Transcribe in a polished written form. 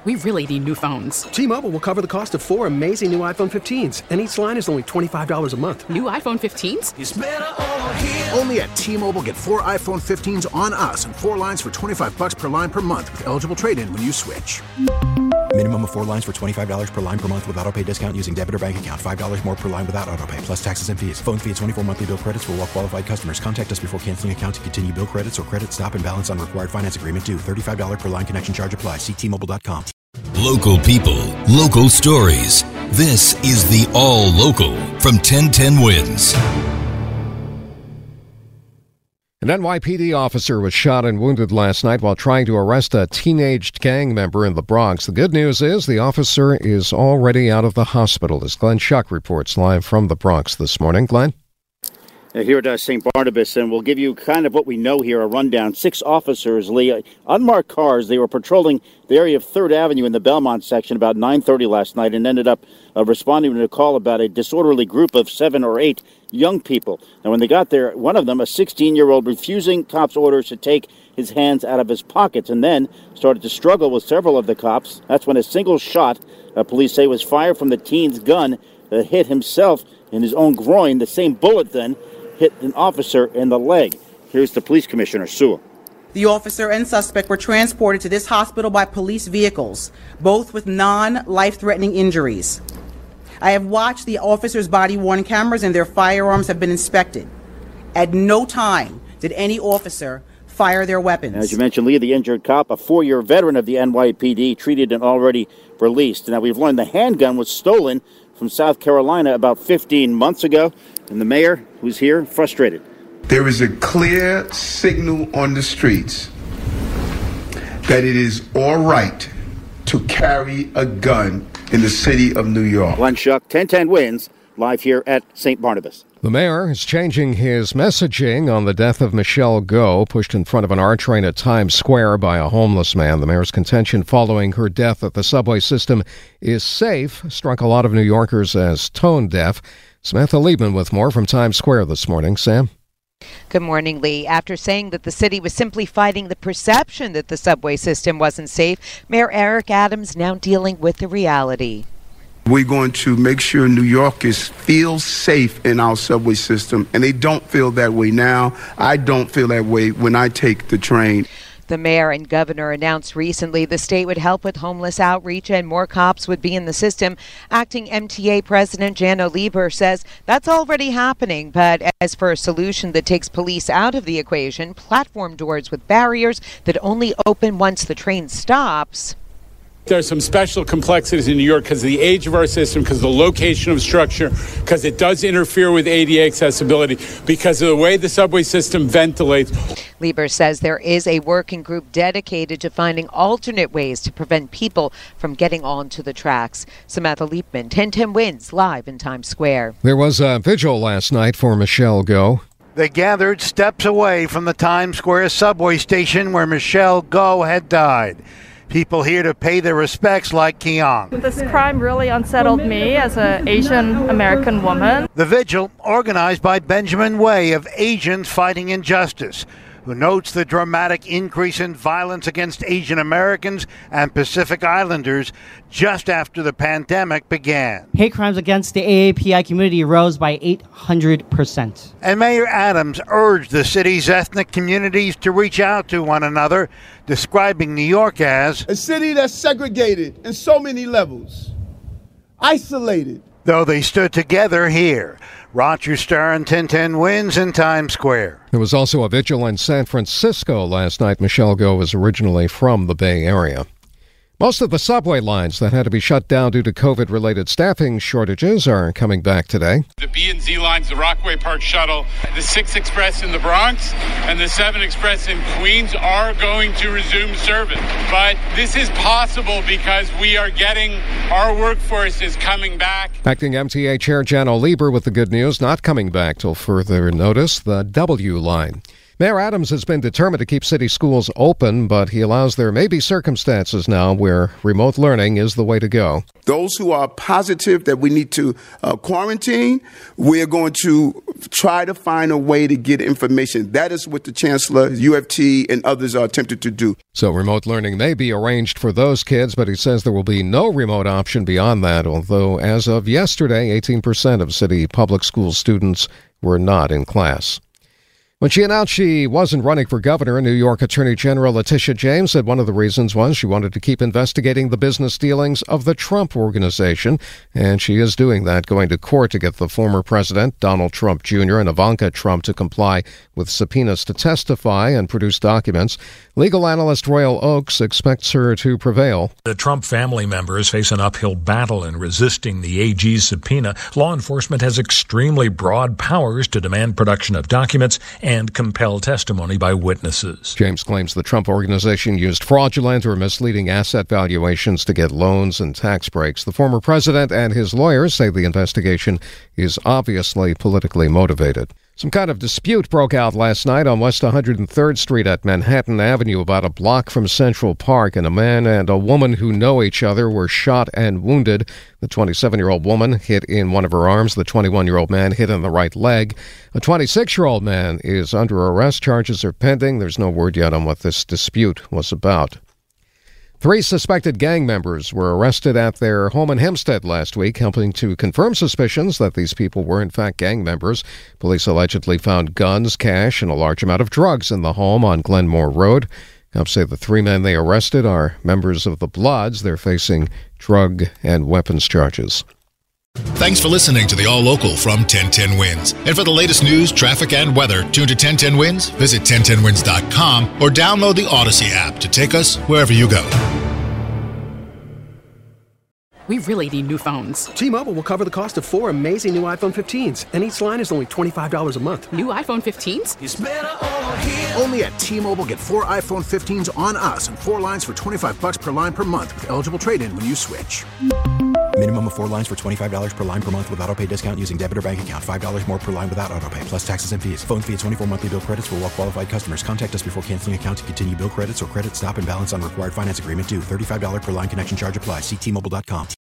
We really need new phones. T-Mobile will cover the cost of 4 amazing new iPhone 15s, and each line is only $25 a month. New iPhone 15s? It's better over here. Only at T-Mobile, get 4 iPhone 15s on us and 4 lines for $25 per line per month with eligible trade-in when you switch. Minimum of 4 lines for $25 per line per month with autopay discount using debit or bank account. $5 more per line without autopay, plus taxes and fees. Phone fee at 24 monthly bill credits for well-qualified customers. Contact us before canceling account to continue bill credits or credit stop and balance on required finance agreement due. $35 per line connection charge applies. See T-Mobile.com. Local people, local stories. This is the All Local from 1010 Wins. An NYPD officer was shot and wounded last night while trying to arrest a teenage gang member in the Bronx. The good news is the officer is already out of the hospital, as Glenn Schuck reports live from the Bronx this morning. Glenn? Here at St. Barnabas, and we'll give you kind of what we know here, a rundown. 6 officers, Lee, unmarked cars. They were patrolling the area of 3rd Avenue in the Belmont section about 9:30 last night and ended up responding to a call about a disorderly group of 7 or 8 young people. And when they got there, one of them, a 16-year-old, refusing cops' orders to take his hands out of his pockets and then started to struggle with several of the cops. That's when a single shot, police say, was fired from the teen's gun that hit himself in his own groin. The same bullet then hit an officer in the leg. Here's the police commissioner, Sewell. The officer and suspect were transported to this hospital by police vehicles, both with non-life-threatening injuries. I have watched the officers' body-worn cameras and their firearms have been inspected. At no time did any officer fire their weapons. As you mentioned, Lee, the injured cop, a 4-year veteran of the NYPD, treated and already released. Now, we've learned the handgun was stolen from South Carolina about 15 months ago. And the mayor, who's here, frustrated. There is a clear signal on the streets that it is all right to carry a gun in the city of New York. Glenn Schuck, 1010 Wins, live here at St. Barnabas. The mayor is changing his messaging on the death of Michelle Go, pushed in front of an R train at Times Square by a homeless man. The mayor's contention following her death that the subway system is safe struck a lot of New Yorkers as tone deaf. Samantha Liebman with more from Times Square this morning. Sam? Good morning, Lee. After saying that the city was simply fighting the perception that the subway system wasn't safe, Mayor Eric Adams now dealing with the reality. We're going to make sure New Yorkers feel safe in our subway system, and they don't feel that way now. I don't feel that way when I take the train. The mayor and governor announced recently the state would help with homeless outreach and more cops would be in the system. Acting MTA President Janno Lieber says that's already happening. But as for a solution that takes police out of the equation, platform doors with barriers that only open once the train stops. There's some special complexities in New York because of the age of our system, because of the location of structure, because it does interfere with ADA accessibility, because of the way the subway system ventilates. Lieber says there is a working group dedicated to finding alternate ways to prevent people from getting onto the tracks. Samantha Liebman, 1010 Wins, live in Times Square. There was a vigil last night for Michelle Go. They gathered steps away from the Times Square subway station where Michelle Go had died. People here to pay their respects like Keong. This crime really unsettled me as an Asian American woman. The vigil, organized by Benjamin Way of Asians Fighting Injustice, who notes the dramatic increase in violence against Asian Americans and Pacific Islanders just after the pandemic began. Hate crimes against the AAPI community rose by 800%. And Mayor Adams urged the city's ethnic communities to reach out to one another, describing New York as a city that's segregated in so many levels, isolated. Though they stood together here. Roger Stern, 1010 Wins in Times Square. There was also a vigil in San Francisco last night. Michelle Go was originally from the Bay Area. Most of the subway lines that had to be shut down due to COVID-related staffing shortages are coming back today. The B and Z lines, the Rockaway Park Shuttle, the 6 Express in the Bronx, and the 7 Express in Queens are going to resume service. But this is possible because we are getting, our workforce is coming back. Acting MTA Chair Janno Lieber with the good news, not coming back till further notice, the W line. Mayor Adams has been determined to keep city schools open, but he allows there may be circumstances now where remote learning is the way to go. Those who are positive that we need to quarantine, we're going to try to find a way to get information. That is what the Chancellor, UFT, and others are attempting to do. So remote learning may be arranged for those kids, but he says there will be no remote option beyond that, although as of yesterday, 18% of city public school students were not in class. When she announced she wasn't running for governor, New York Attorney General Letitia James said one of the reasons was she wanted to keep investigating the business dealings of the Trump Organization, and she is doing that, going to court to get the former president, Donald Trump Jr., and Ivanka Trump to comply with subpoenas to testify and produce documents. Legal analyst Royal Oakes expects her to prevail. The Trump family members face an uphill battle in resisting the AG's subpoena. Law enforcement has extremely broad powers to demand production of documents and compel testimony by witnesses. James claims the Trump Organization used fraudulent or misleading asset valuations to get loans and tax breaks. The former president and his lawyers say the investigation is obviously politically motivated. Some kind of dispute broke out last night on West 103rd Street at Manhattan Avenue, about a block from Central Park, and a man and a woman who know each other were shot and wounded. The 27-year-old woman hit in one of her arms. The 21-year-old man hit in the right leg. A 26-year-old man is under arrest. Charges are pending. There's no word yet on what this dispute was about. 3 suspected gang members were arrested at their home in Hempstead last week, helping to confirm suspicions that these people were in fact gang members. Police allegedly found guns, cash, and a large amount of drugs in the home on Glenmore Road. Cops say the 3 men they arrested are members of the Bloods. They're facing drug and weapons charges. Thanks for listening to the All Local from 1010 Wins. And for the latest news, traffic, and weather, tune to 1010 Wins, visit 1010wins.com, or download the Odyssey app to take us wherever you go. We really need new phones. T-Mobile will cover the cost of 4 amazing new iPhone 15s, and each line is only $25 a month. New iPhone 15s? It's better over here. Only at T-Mobile, get 4 iPhone 15s on us and 4 lines for $25 per line per month with eligible trade-in when you switch. Minimum of 4 lines for $25 per line per month with autopay discount using debit or bank account. $5 more per line without autopay, plus taxes and fees. Phone fee at 24 monthly bill credits for well-qualified customers. Contact us before canceling account to continue bill credits or credit stop and balance on required finance agreement due. $35 per line connection charge applies. See T-Mobile.com.